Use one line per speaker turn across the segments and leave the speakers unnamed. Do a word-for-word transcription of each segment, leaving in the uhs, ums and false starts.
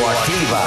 Radioactiva.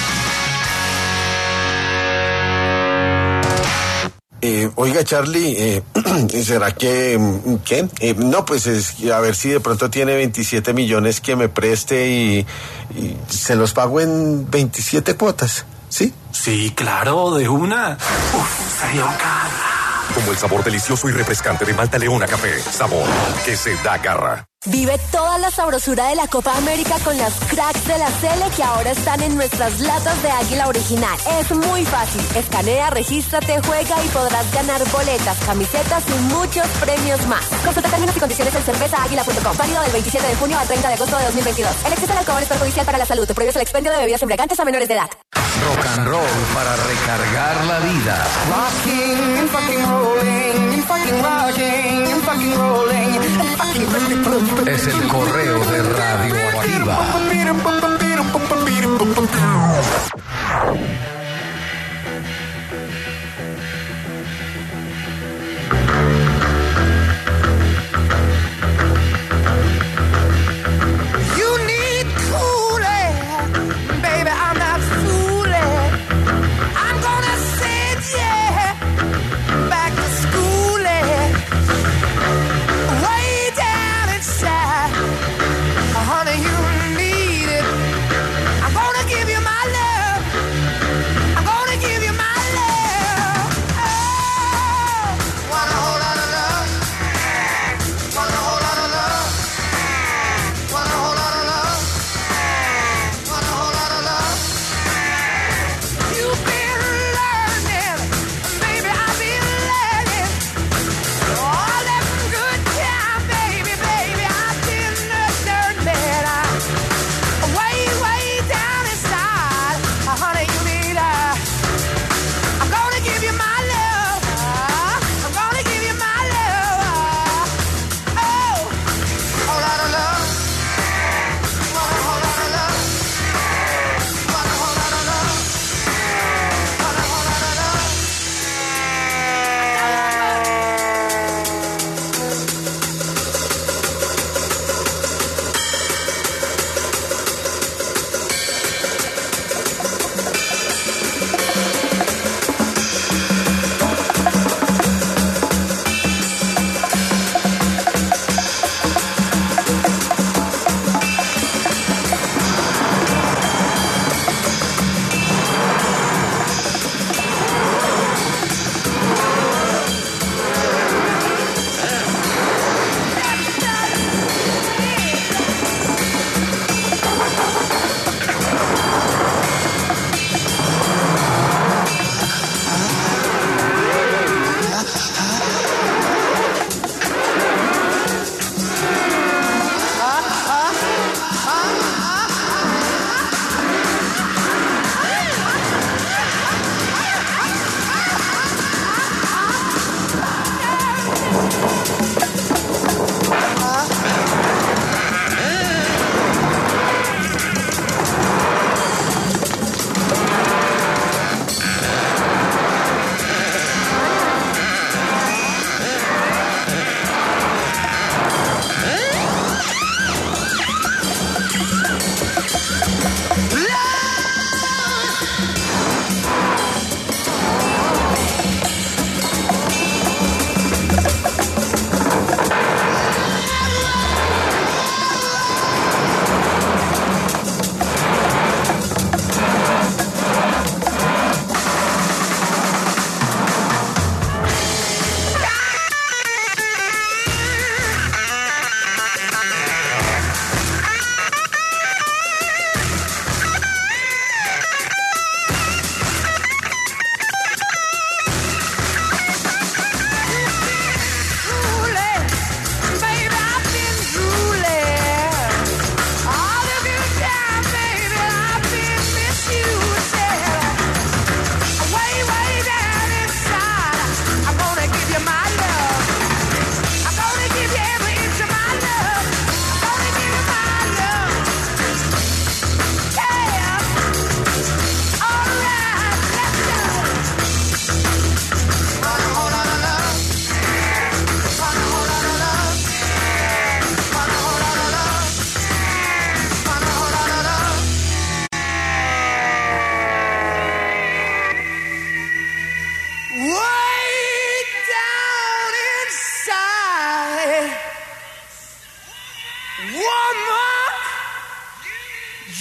Eh, oiga, Charlie, eh, ¿será que, qué? Eh, no, pues es, a ver si de pronto tiene veintisiete millones que me preste y, y se los pago en veintisiete cuotas, ¿sí?
Sí, claro, de una. Uf, sería un carro.
Como el sabor delicioso y refrescante de Malta Leona Café. Sabor que se da garra.
Vive toda la sabrosura de la Copa América con las cracks de la Cele que ahora están en nuestras latas de Águila Original. Es muy fácil. Escanea, regístrate, juega y podrás ganar boletas, camisetas y muchos premios más. Consulta términos y condiciones en cerveza águila punto com. Válido del veintisiete de junio al treinta de agosto de dos mil veintidós. El exceso de alcohol es perjudicial para la salud. Prohíbe el expendio de bebidas embriagantes a menores de edad.
Rock and roll para recargar la vida.
Rocking and fucking rolling and fucking rocking and fucking rolling and fucking
Es el correo de Radioactiva.
You need cooling, baby, I'm not fooling. I'm gonna send you back to schooling. Way down inside, honey, you need it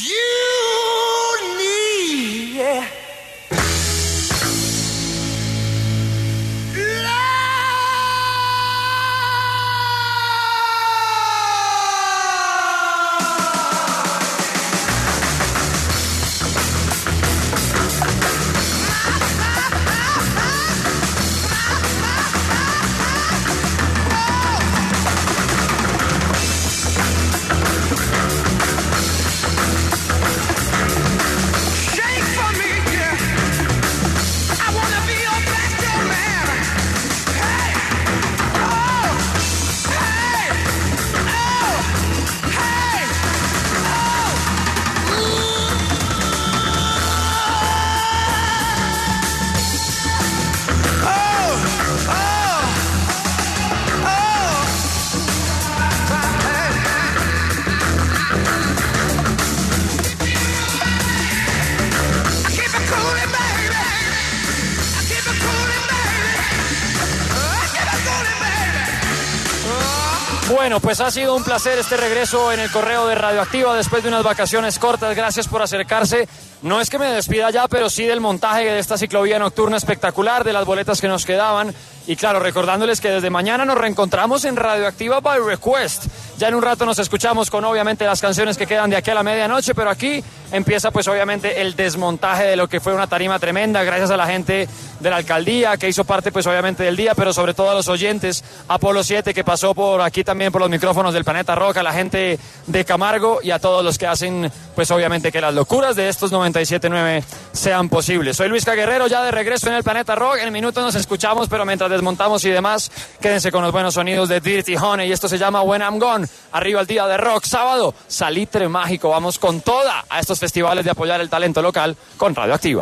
you need. Yeah.
Bueno, pues ha sido un placer este regreso en el correo de Radioactiva después de unas vacaciones cortas. Gracias por acercarse. No es que me despida ya, pero sí del montaje de esta ciclovía nocturna espectacular, de las boletas que nos quedaban. Y claro, recordándoles que desde mañana nos reencontramos en Radioactiva by Request. Ya en un rato nos escuchamos con obviamente las canciones que quedan de aquí a la medianoche, pero aquí empieza pues obviamente el desmontaje de lo que fue una tarima tremenda, gracias a la gente de la alcaldía que hizo parte pues obviamente del día, pero sobre todo a los oyentes, Apolo siete que pasó por aquí también por los micrófonos del Planeta Rock, a la gente de Camargo y a todos los que hacen pues obviamente que las locuras de estos noventa y siete nueve sean posibles. Soy Luis Caguerrero, ya de regreso en el Planeta Rock. En minutos nos escuchamos, pero mientras desmontamos y demás, quédense con los buenos sonidos de Dirty Honey, y esto se llama When I'm Gone. Arriba el día de rock, sábado, Salitre Mágico. Vamos con toda a estos festivales de apoyar el talento local con Radioactiva.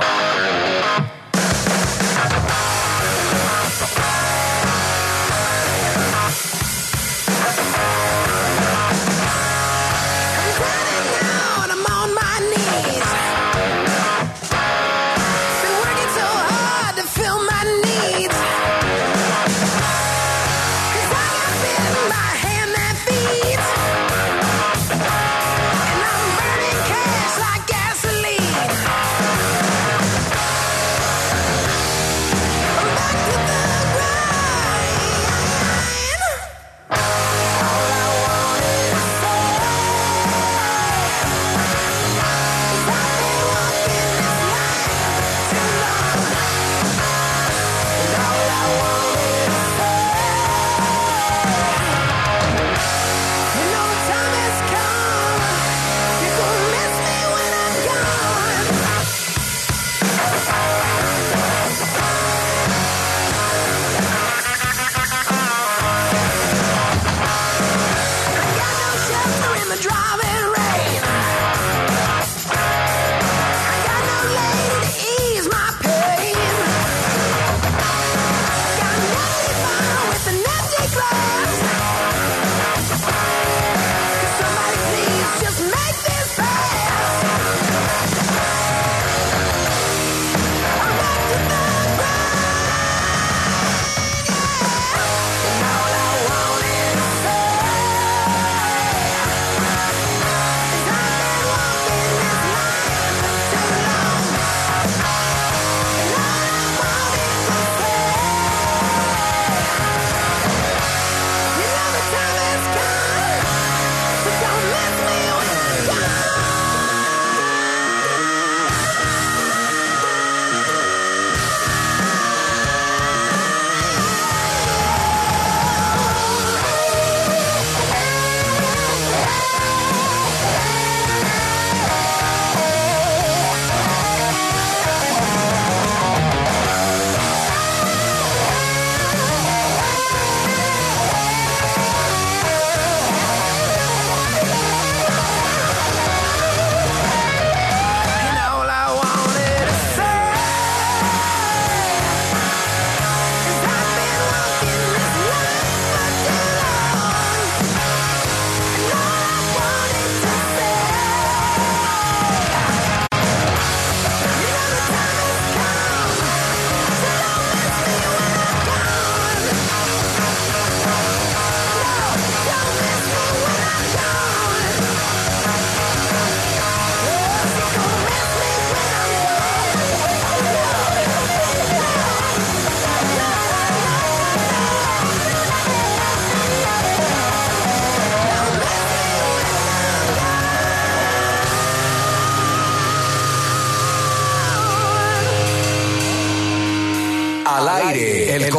And I'm burning cash like gasoline.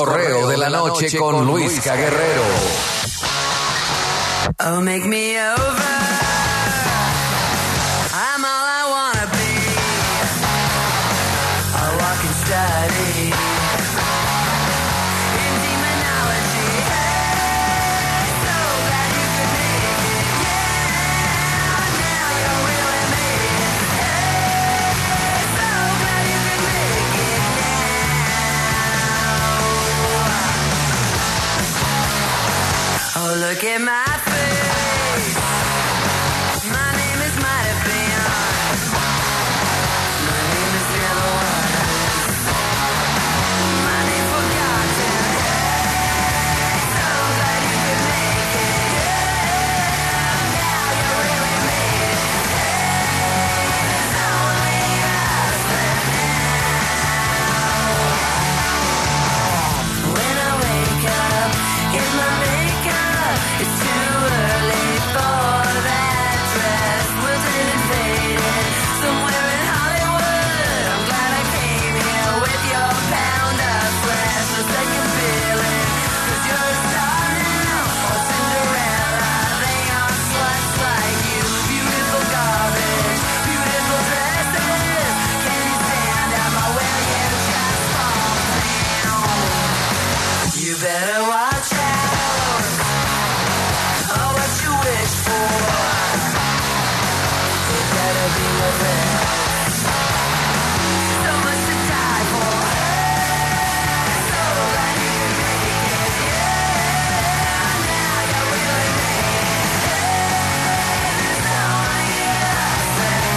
correo de la noche con Luisca Guerrero.
Oh, make me over. I'm all I wanna be. A walking study in demonology. Hey, so glad you could make it. Yeah, now you really made it. Hey, so glad you could make it now. Oh, look at my face. My name is might have been. My name is never was. My name forgotten. Hey, so glad you could make it. Yeah, now you really made it. Hey, there's only us and now. When I wake up, get my makeup. It's too early for that dress. Wilted and faded, somewhere in Hollywood. I'm glad I came here with your pound of flesh. No second feeling, 'cause you're a star now. Or Cinderella, they are sluts like you. Beautiful garbage, beautiful dresses. Can you stand up or will you just fall down? You better watch out. Oh, what you wish for. It better be your best. So much to die for. Hey, so glad you could make it. Yeah, now you really made it. Hey, there's only us and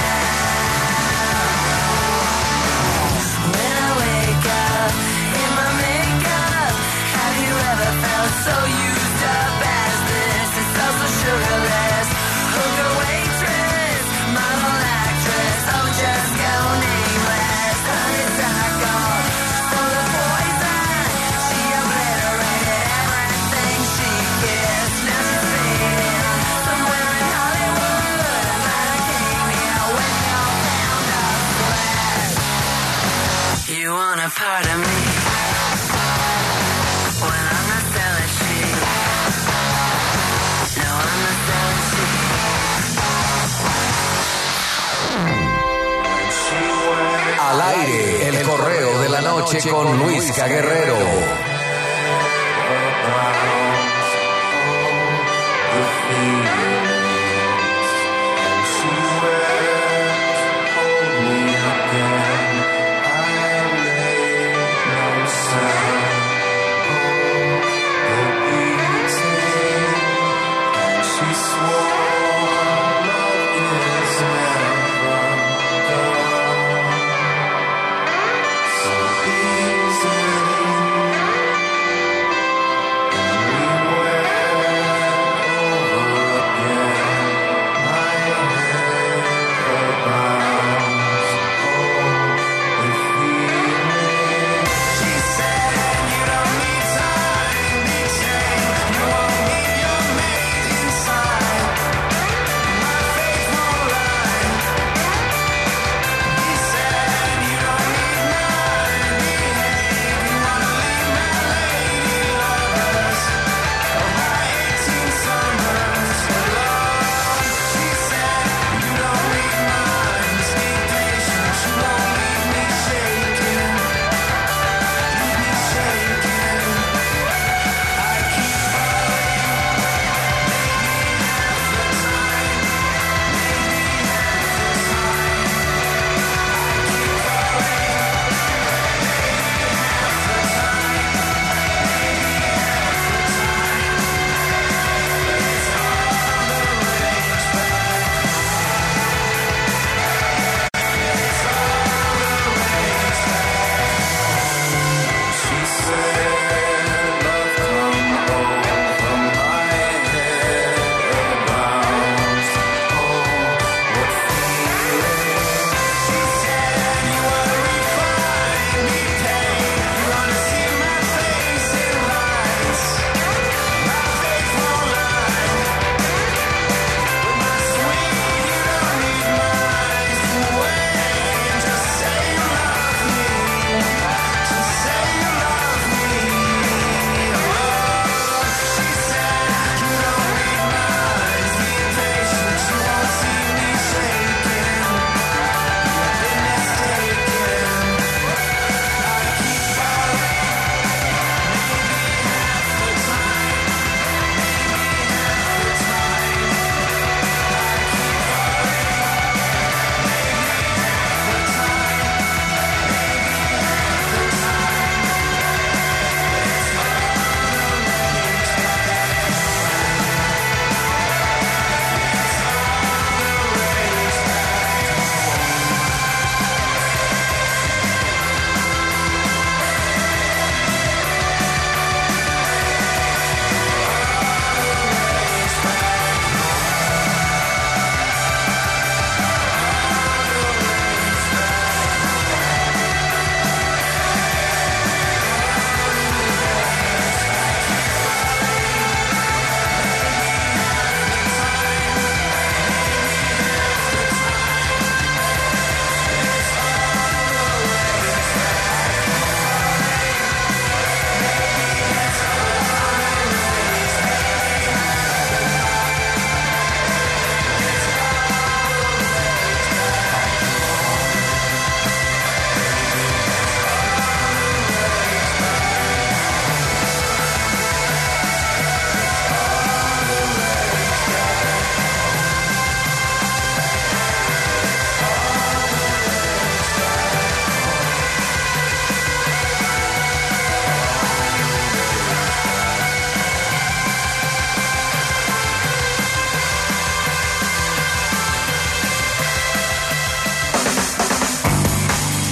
now. When I wake up in my makeup, have you ever felt so used up as this? It's so so sugarless. Hooker, waitress, model, actress, oh just go nameless. Honeysuckle, stole the poison. She obliterated everything she kissed. Now she's fading somewhere in Hollywood. I'm glad I came here with your pound of flesh. You want a part of me when I'm not selling shit. No, I'm not selling shit.
Al aire, el correo de la noche con Luisca Guerrero.
So easily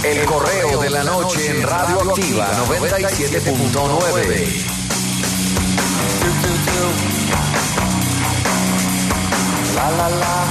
El correo de la noche en Radioactiva noventa y siete punto nueve.
La la la.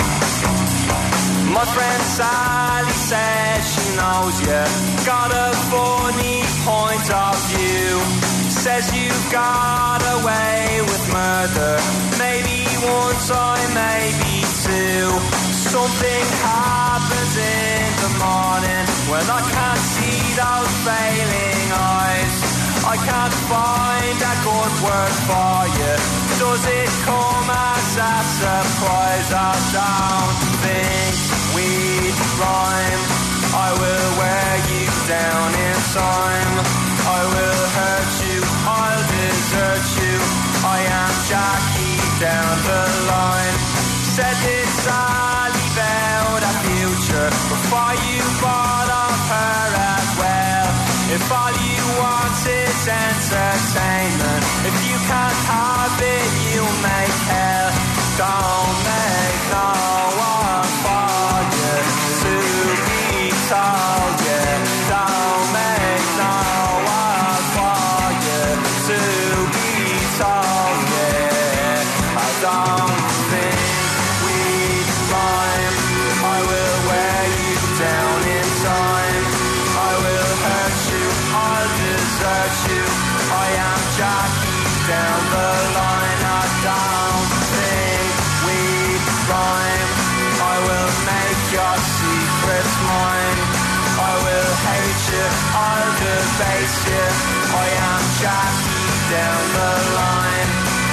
My friend Sally says she knows you got a funny point of view. Says you got away with murder, maybe one time, maybe two. Something happens in the morning when I can't see those failing eyes. I can't find a good word for you. Does it come as a surprise? I don't think we'd rhyme. I will wear you down in time. I will hurt you, I'll desert you. I am Jackie down the line. Said this Sally about a future before you bought off her as well. If all you want is entertainment, if you can't have it, you make hell. Don't make no one for you to be told, yeah. Don't make no one for you to be told, yeah. I don't think we'd rhyme. I will wear you down in time. I will hurt you, I'll desert you. I am Jackie down the line. I don't think we'd rhyme. I will make your secrets mine. I will hate you, I'll debase you. I am Jackie down the line.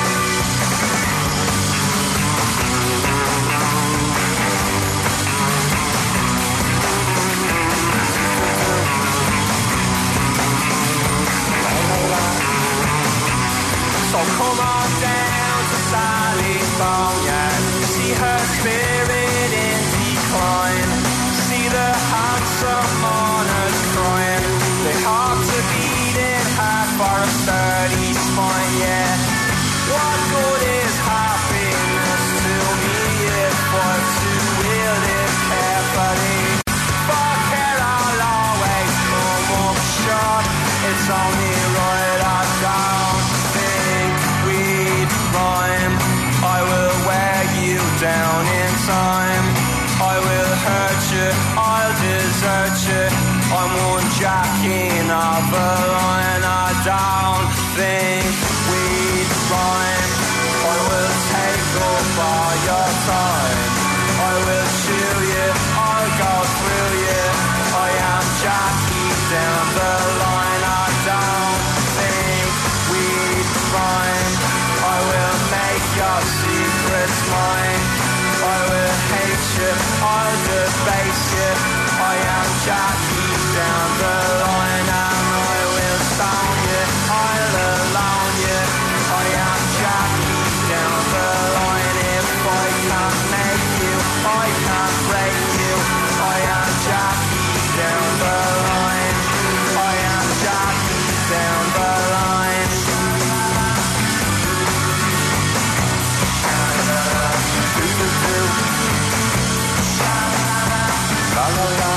So come on down to Sally's Boneyard. See her spirit in decline. See the handsome mourners crying. They have to beat it hard for a sturdy spine, yeah. What good is happiness to me if we're to wield it carefully? For care I'll always come up short. It's only right I don't think we'd rhyme. I will wear you down in time. I will hurt you, I'll desert you. I'm one jacking of a line. I don't think we'd rhyme. I will take up all your time. I will chew you, I'll go through you. I am Jackie down the line. I don't think we'd rhyme. I will make your secrets mine. I will hate you, I'll debase you. I am Jackie down the line. And I will stone you, I'll alone you. I am Jackie down the line. If I can't make you, I can't break you. I am Jackie down the line. I am Jackie down the line. La la la.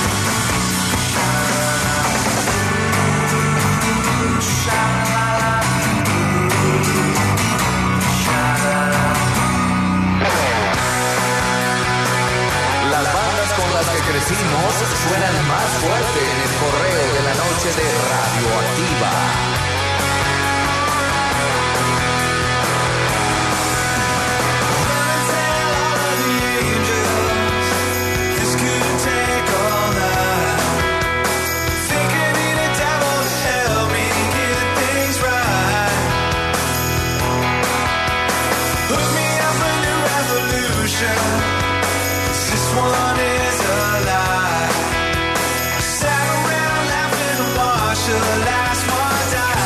Las bandas con las que crecimos suenan más fuerte en el correo de la noche de Radioactiva.
This one is a lie. Sat around laughing to watch the last one die.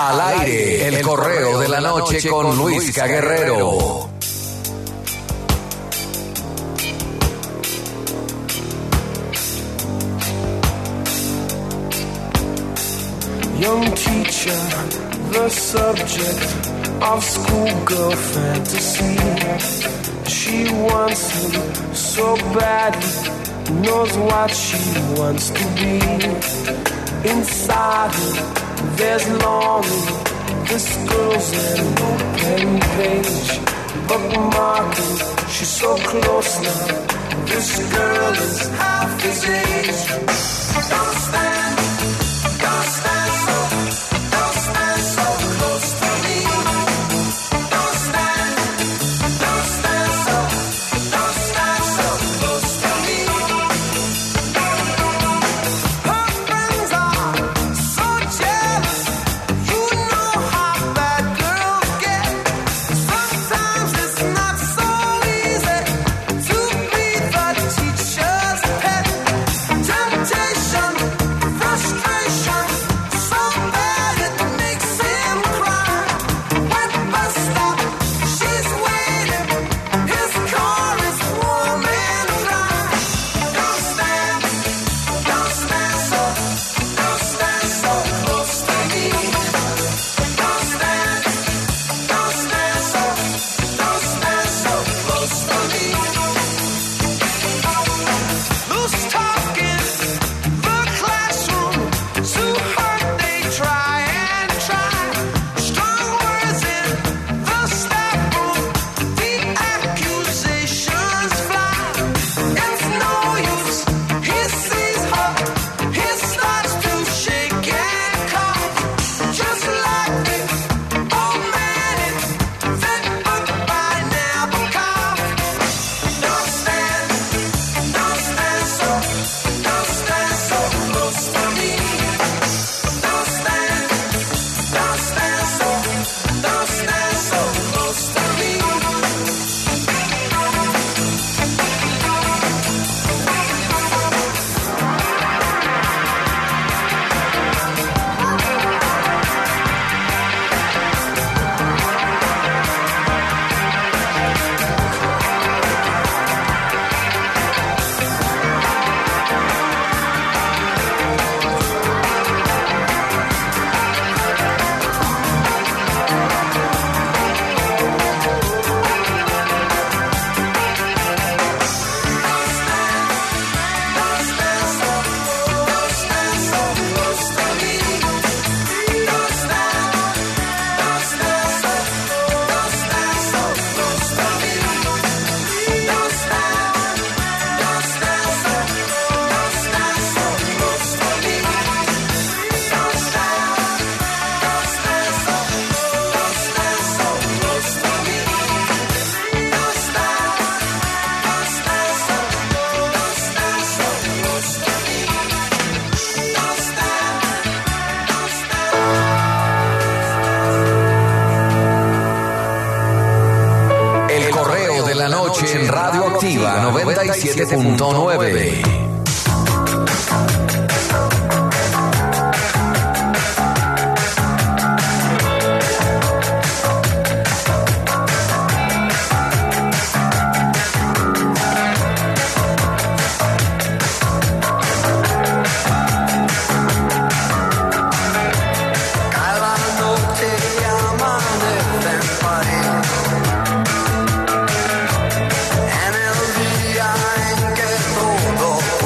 Al aire, el correo de la noche con Luisca Guerrero.
Young teacher, the subject of schoolgirl fantasy. She wants him so badly, knows what she wants to be. Inside her, there's longing. This girl's an open page, bookmarking. She's so close now. This girl is half his age. Don't stand, don't stand so, don't stand so close to me. Don't stand, don't stand so, don't stand so close to me. Her friends are so jealous. You know how bad girls get. Sometimes it's not so easy to be the teacher's pet. Temptation, frustration, so bad it makes him cry. When bus stop, she's waiting. His car is warm and dry. Don't stand, don't stand so, don't stand so close to me. Don't stand, don't stand so, don't stand so close to me. Loose talk in the classroom, too hard they try and try. Strong words in the staff room, the accusations fly. It's no use, he sees her, he starts to shake and cough. Just like the old man in that book by Nabokov. Don't stand, don't stand so, don't stand so close to me. Don't stand, don't stand so, don't stand so close to me.
El correo de la noche en Radio Activa noventa y siete punto nueve.
Cada noche amanece en París. En el día en que todo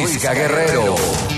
Luisca Guerrero.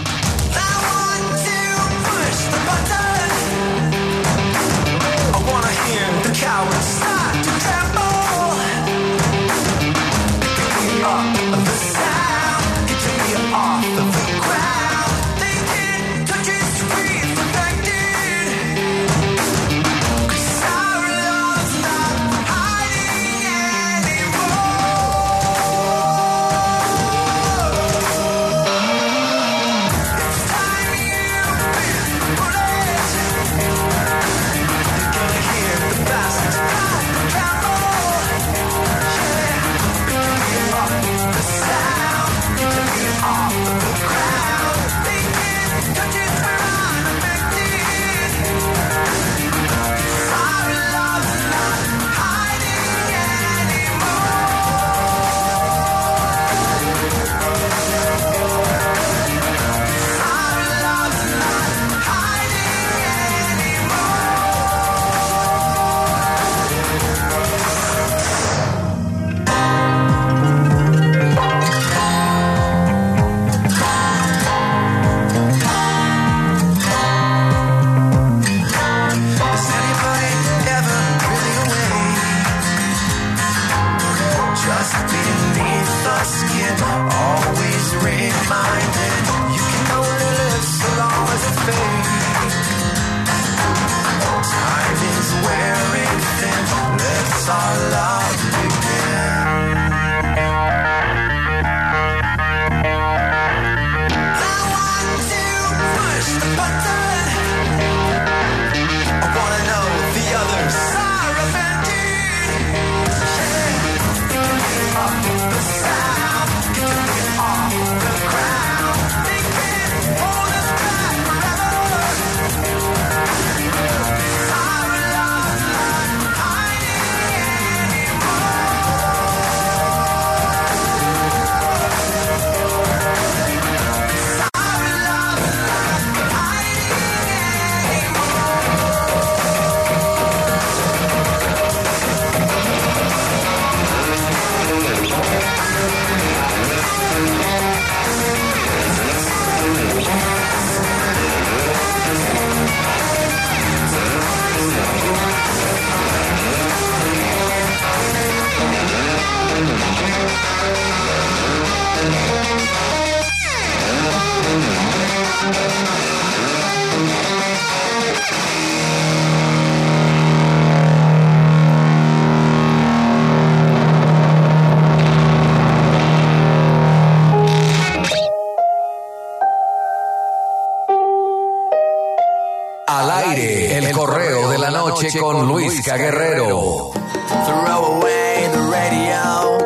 Al aire, el correo de la noche con Luisca Guerrero.
Throw away the radio.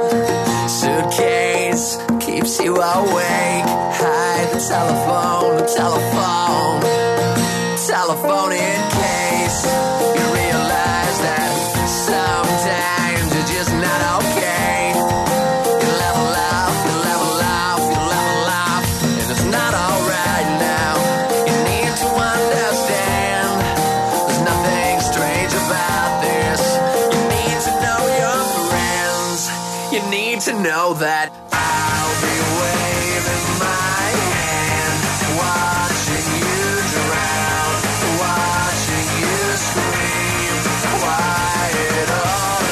Suitcase keeps you awake. Hide the telephone, the telephone, telephone in case you realize that sometimes you're just not okay. You level up, you level up, you level up, and it's not alright now. You need to understand there's nothing strange about this. You need to know your friends. You need to know that I'll be waving my hand, watching you drown, watching you scream, quiet all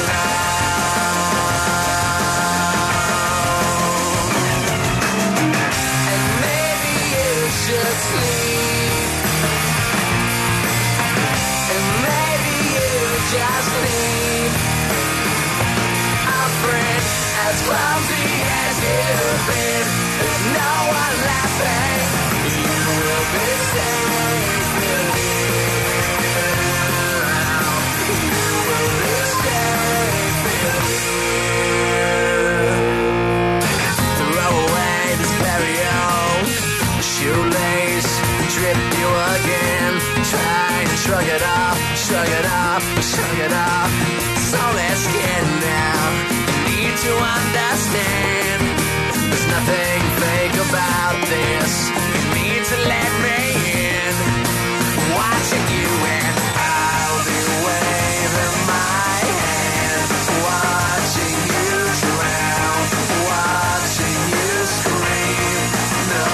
alone. And maybe you should sleep, and maybe you just leave. A friend as clumsy as you've been, there's no one laughing. You will be safe with you. You will be safe with you. Throw away the stereo, shoelace tripped you again. Try to shrug it off, shrug it off, shrug it off. It's only skin now. You need to understand there's nothing fake about this. You need to let me in, watching you, and I'll be waving my hand, watching you drown, watching you scream. No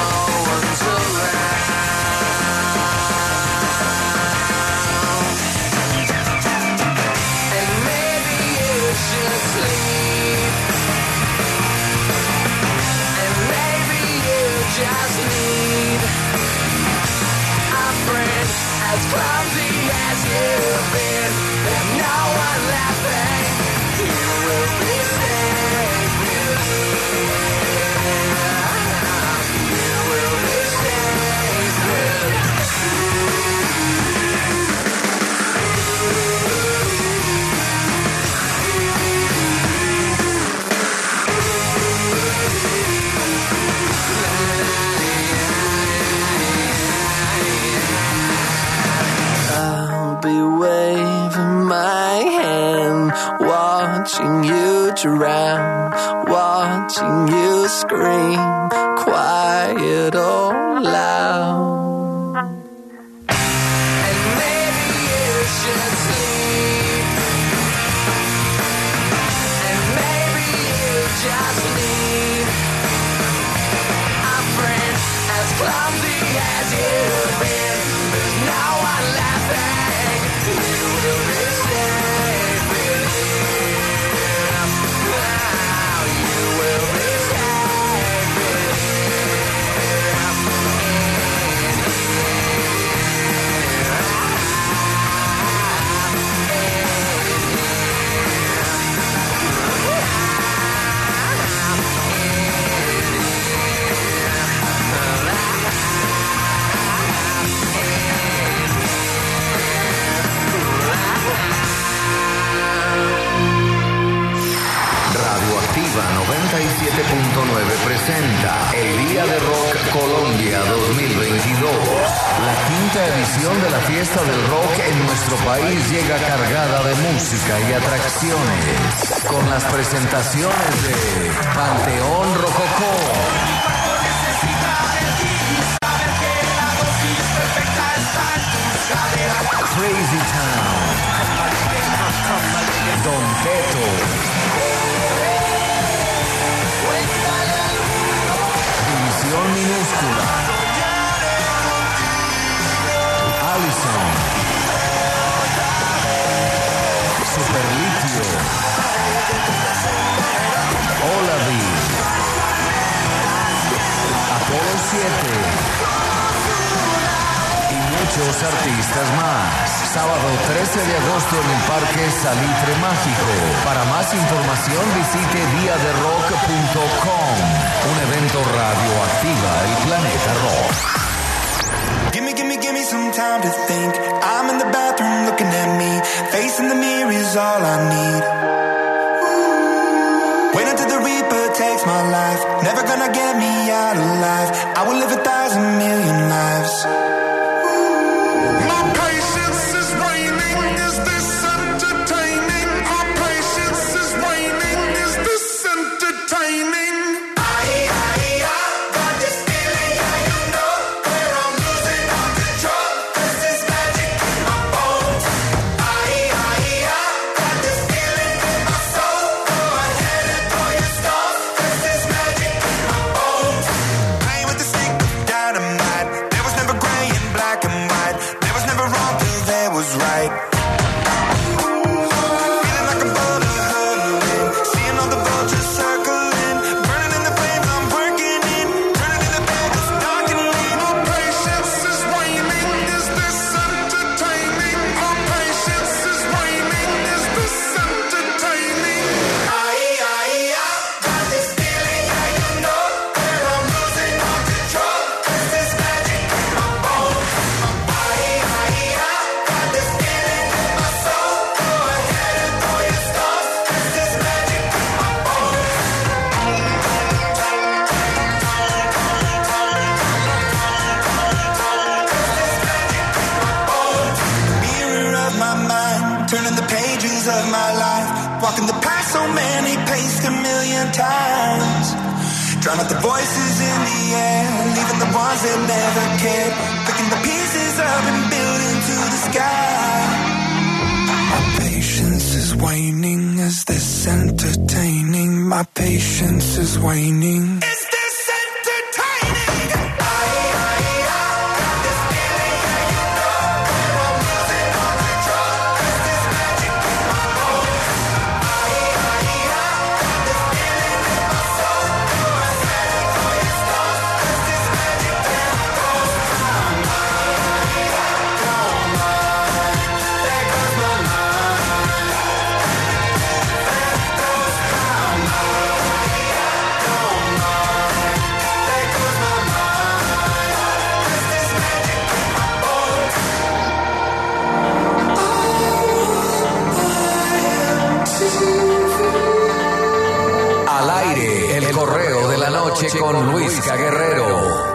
you've been. There's no one laughing. You will be safe. You will be I'll be waving my hand, watching you drown, watching you scream, quiet or loud. And maybe you should sleep, and maybe you just need a friend as clumsy as you've been. There's no one laughing. You will be safe with him. Now you will be safe with him.
Radioactiva noventa y siete punto nueve presenta el Día de Rock Colombia dos mil veintidós. La quinta edición de la fiesta del rock en nuestro país llega cargada de música y atracciones, con las presentaciones de Panteón Rococó, Crazy Town, Don Teto, División Minúscula, Allison, Superlitio, Olavi, Apolo siete y muchos artistas más. Sábado trece de agosto en el Parque Salitre Mágico. Para más información visite dia de rock punto com. Un evento radioactiva el planeta rock.
Gimme, gimme, gimme some time to think. I'm in the bathroom looking at me. Facing the mirror is all I need. Wait until the Reaper takes my life. Never gonna get me out alive. I will live a thousand million lives.
My patience is waning. Is this entertaining? My patience is waning. Is this entertaining? I, I, I got this feeling, yeah, you know, where I'm losing all control. This is magic in my bones. I, I, I got this feeling in my soul. Go ahead and throw your stones. This is magic in my bones.
Playing with the stick of dynamite. There was never gray and black and white. There was never wrong till there was right. Feeling like a bullet hurtling. Seeing all the vultures circling. Burning in the flames I'm working in. Turning in the bed that's dark and lean.
My patience is waning. Is this entertaining? My patience is waning. Is this entertaining? I, I, I got this feeling, yeah, you know, where I'm losing all control. This is magic in my bones. I, I, I got this feeling in my soul. Go ahead and throw your stones. This is magic in my bones.
Mirror of my mind, turning the pages of my life, walking the path so many paced a million times. Drown out the voices in the air, leaving the ones that never cared, picking the pieces up and building to the sky.
My patience is waning. Is this entertaining? My patience is waning.
Is this entertaining?
I, I, I got this feeling, yeah, you know, where I'm losing all control. This is magic in my bones. I, I, I got this feeling in my soul. Go ahead and throw your stones. This is magic in my bones. I, I, I, come on.
noche con Luisca Guerrero.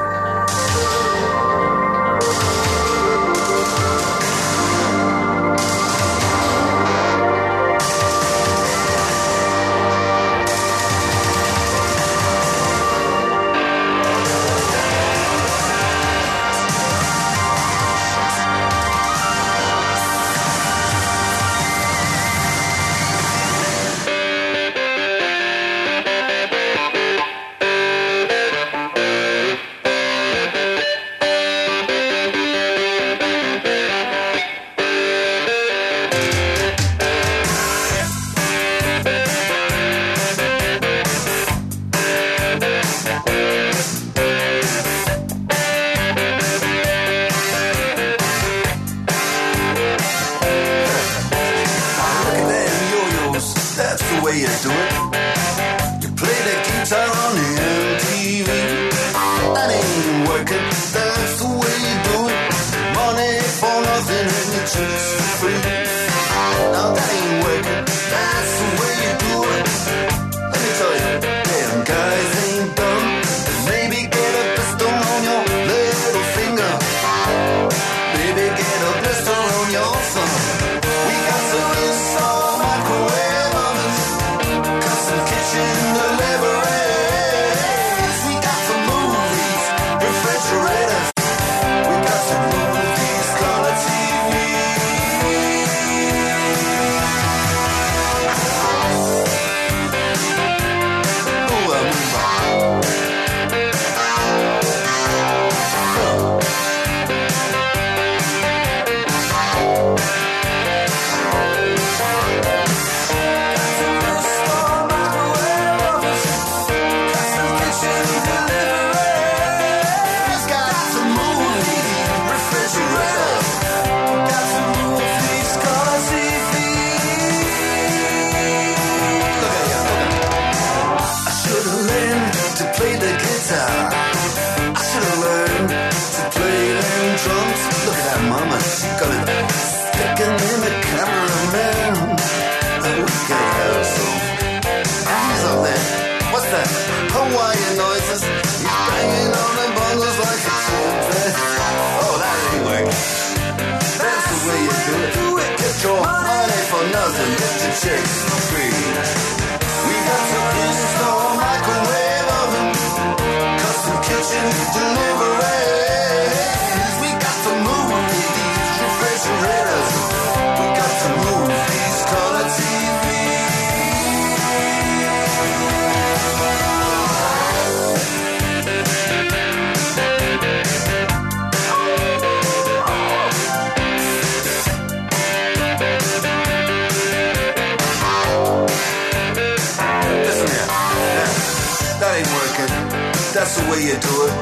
That's the way you do it.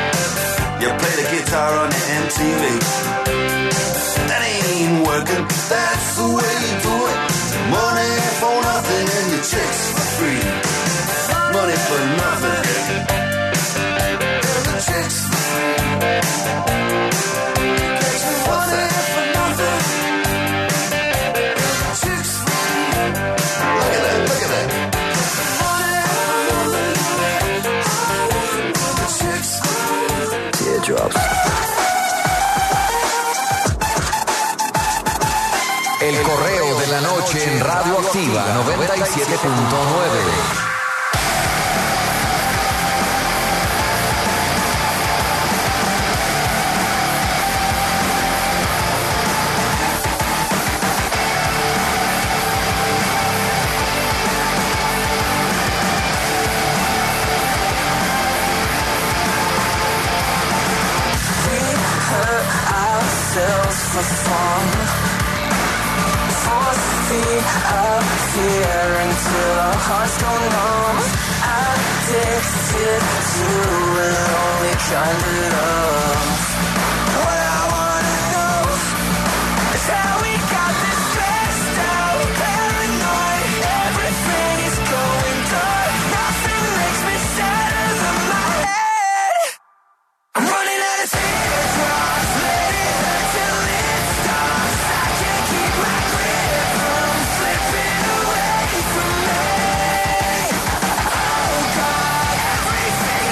You play the guitar on the M T V. That ain't working. That's the way you do it. Money for nothing and your chicks for free. Money for nothing and the chicks for free. Money for nothing and the chicks for free. Look at that, look at that.
Teardrops. El correo de la noche en Radio Activa noventa y siete punto nueve.
For fun, force feet up here until our hearts go numb. Addicted to a lonely kind of love. What I wanna know is how we got this stressed out, paranoid. Everything is going dark. Nothing makes me sadder than my head. I'm running out of teardrops. Let it hurt till it stops. I can't keep my grip from slipping away from me. Oh God, everything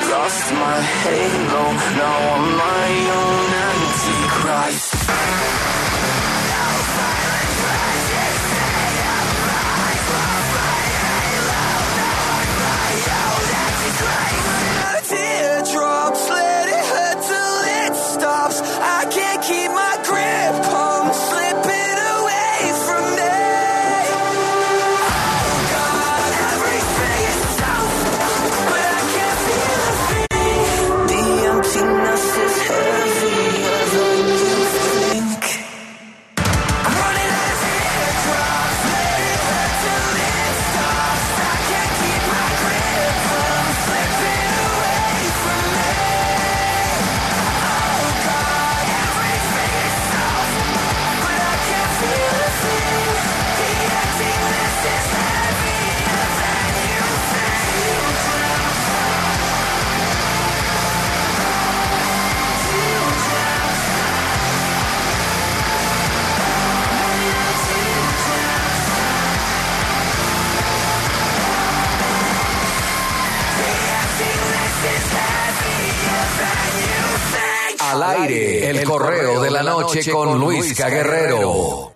lost my halo. Now I'm my own antichrist.
Teardrops, let it hurt till it stops. I can't keep my grip, I'm slipping away from me. Oh God, everything is tough, but I can't feel a thing. The emptiness is heavier than you think. I'm running out of teardrops, let it hurt till it stops. I can't keep my grip, I'm slipping away from me. Oh God, everything is tough, but I can't feel a thing. The emptiness is heavier than you think.
Al aire, el correo de la noche con Luisca Guerrero.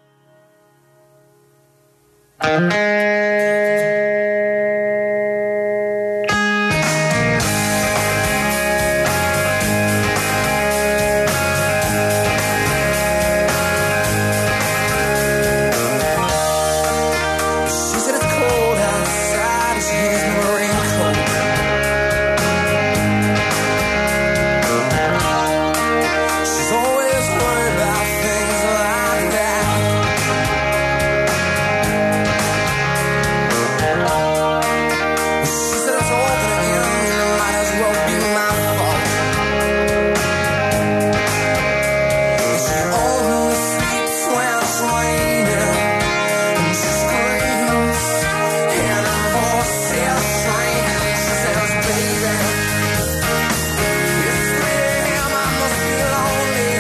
She said it's cold outside, and she hands me a raincoat. She's always worried about things like that. She said it's all gonna end, and it might as well be my fault. And she only sleeps when it's raining, and she screams, and her voice is straining. She says, baby, it's three a.m., I must be lonely.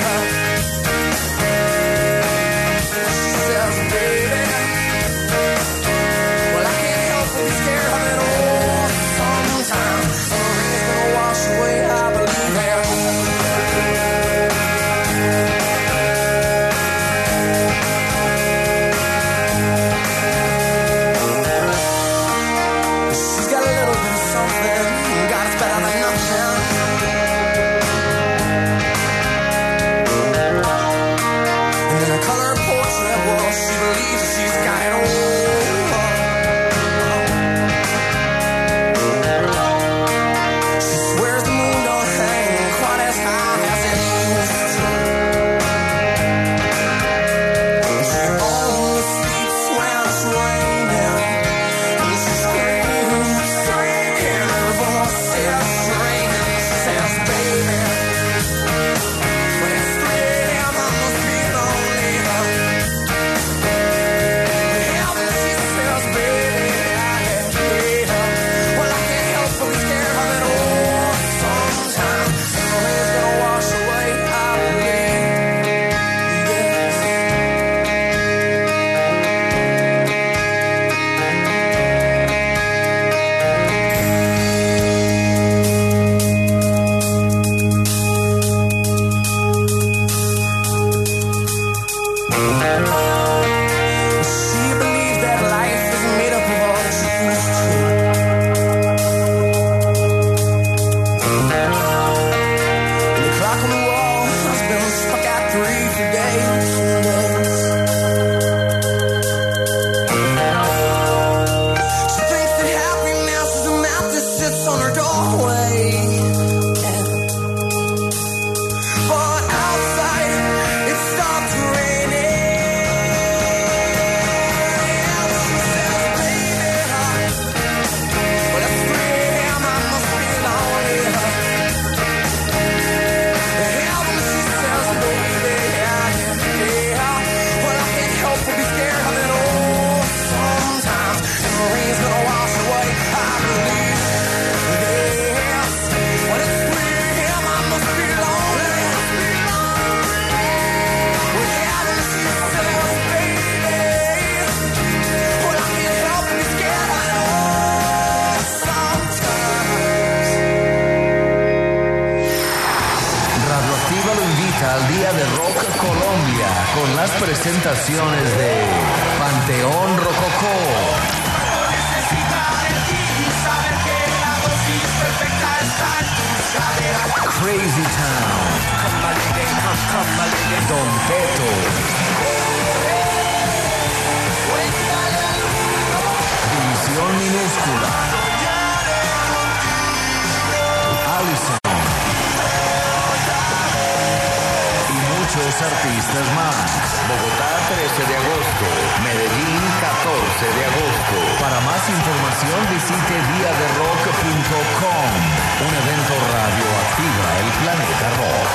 She says, baby, well, I can't help but be scared of it all. Sometimes the rain's gonna wash away, I believe it. She's got a little bit of something, God, it's better than nothing. And then a color portrait, well, she believes she's got it all. She swears the moon don't hang quite as high as it used to. She only sleeps when it's raining, and she screams, and her voice is straining. She says, baby, when it's three a.m., I must be lonely. Yeah, but she says, baby, I get paid. Well, I can't help but be scared of it all. Sometimes the rain's gonna wash away, I believe. Yes. She believes that life is made up of all truths too. And the clock on the wall has been stuck at three for days and days. She thinks that happiness is a map that sits on her doorway. But outside, it stopped raining. She says, baby, well, it's three a.m., I must be lonely.
al Día de Rock Colombia con las presentaciones de Panteón Rococó, Crazy Town, Don Teto, División Minúscula, Allison y muchos artistas más. Bogotá, trece de agosto. Medellín, catorce de agosto. Para más información visite dia de rock punto com. Un evento radioactiva el planeta rock.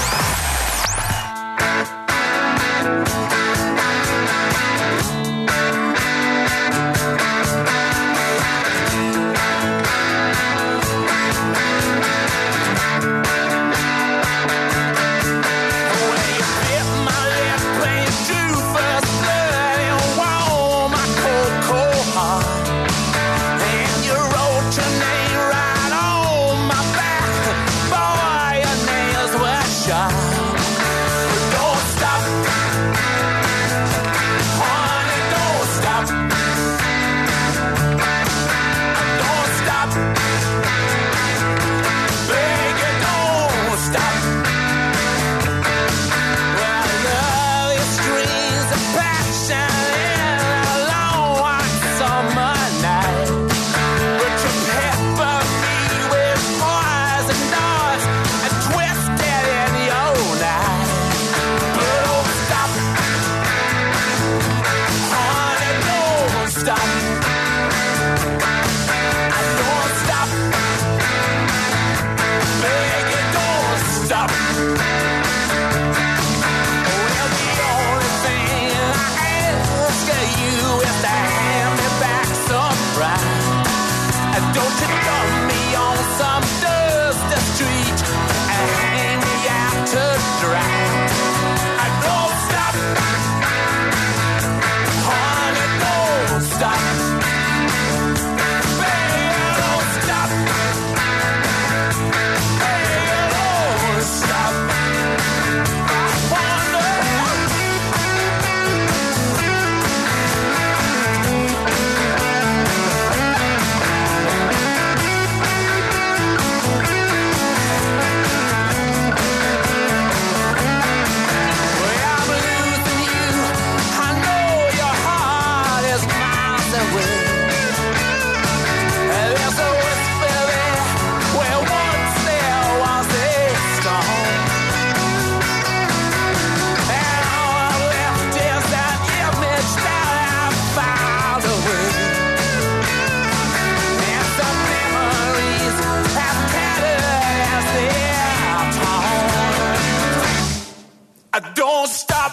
Don't stop.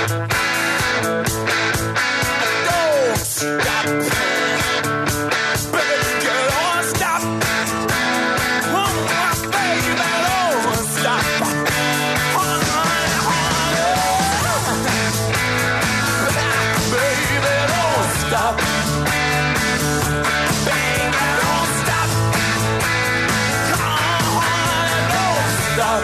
Don't stop. Baby, girl, don't stop. Oh, my baby, don't stop. Oh, baby, don't stop. Baby, don't stop. Come on, don't stop.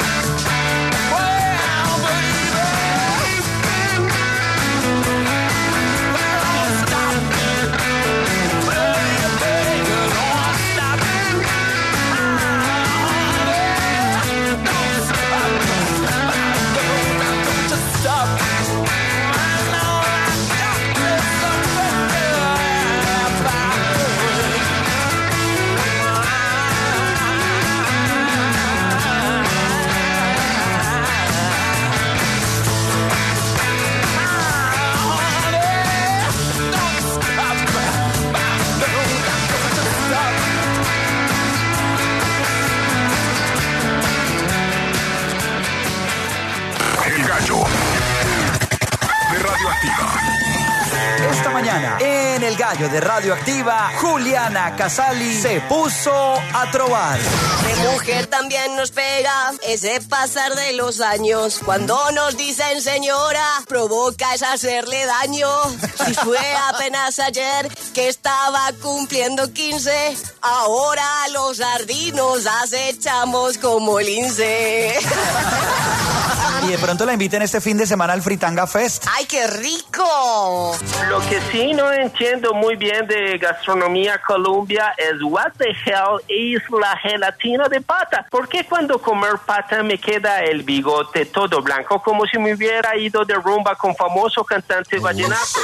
Esta mañana, en El Gallo de Radioactiva, Juliana Casali se puso a trobar.
De mujer también nos pega ese pasar de los años. Cuando nos dicen señora, provoca es hacerle daño. Si fue apenas ayer que estaba cumpliendo quince, ahora los sardinos acechamos como lince.
Y de pronto la inviten este fin de semana al Fritanga Fest.
¡Ay, qué rico!
Lo que sí no entiendo muy bien de gastronomía Colombia es what the hell is la gelatina de pata. ¿Por qué cuando comer pata me queda el bigote todo blanco como si me hubiera ido de rumba con famoso cantante vallenato?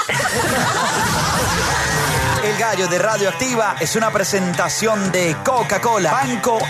El Gallo de Radioactiva es una presentación de Coca-Cola, Banco